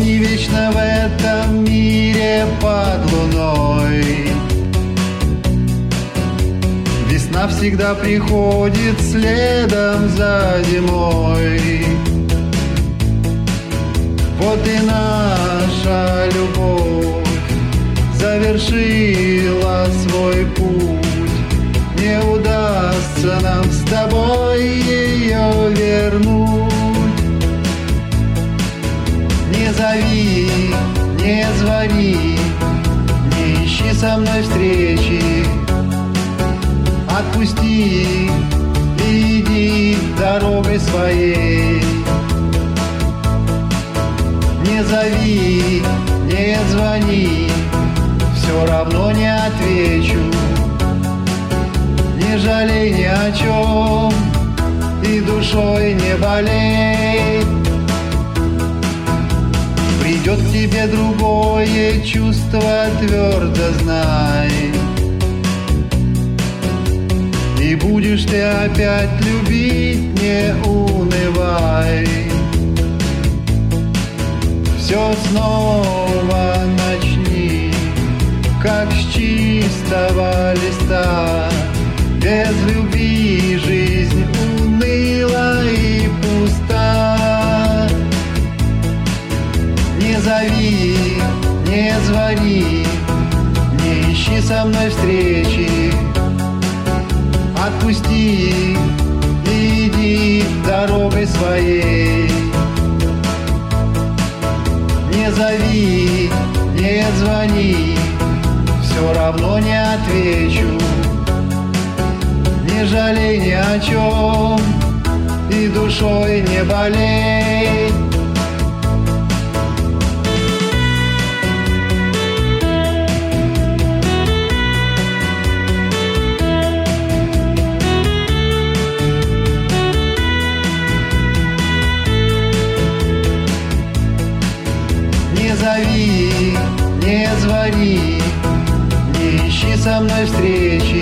не вечно в этом мире под луной. Весна всегда приходит следом за зимой. Вот и наша любовь завершила свой путь. Не удастся нам с тобой ее вернуть. Не зови, не звони, не ищи со мной встречи. Отпусти и иди дорогой своей. Не зови, не звони, все равно не отвечу. Не жалей ни о чем и душой не болей. Придет к тебе другое чувство, твердо знай. И будешь ты опять любить, не унывай. Все снова начни, как с чистого листа. Без любви жизнь уныла и пуста. Не зови, не звони, не ищи со мной встречи. Отпусти и иди дорогой своей. Не зови, не звони, все равно не отвечу. Не жалей ни о чем и душой не болей. Не зови, не звони, не ищи со мной встречи.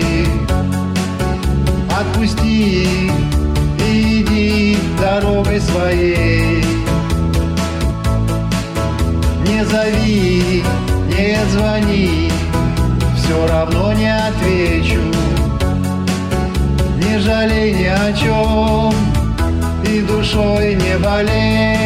Отпусти и иди дорогой своей. Не зови, не звони, все равно не отвечу. Не жалей ни о чем и душой не болей.